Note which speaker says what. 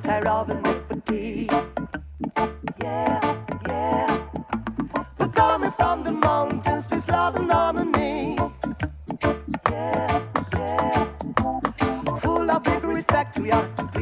Speaker 1: hair of iniquity. Yeah, yeah. We're coming from the mountains, peace, love, and harmony. Yeah, yeah. Full of big respect, we are